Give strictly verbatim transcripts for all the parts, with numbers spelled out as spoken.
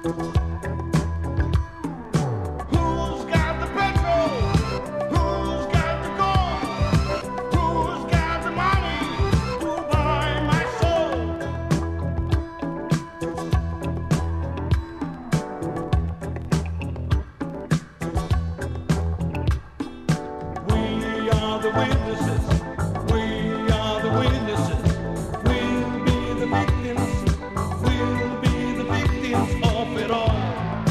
Who's got the petrol? Who's got the gold? Who's got the money to buy my soul? We are the witnesses. We are the witnesses. We'll be the victims. We'll be the victims of it all.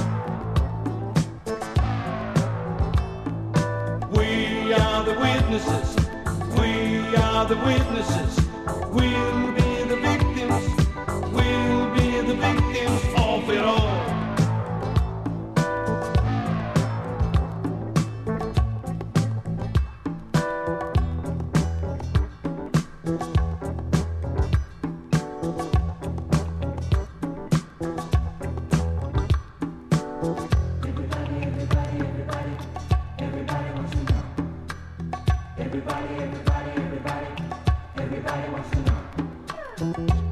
We are the witnesses. We are the witnesses. We'll be the victims. We'll be the victims of it all. Everybody, everybody, everybody, everybody wants to know.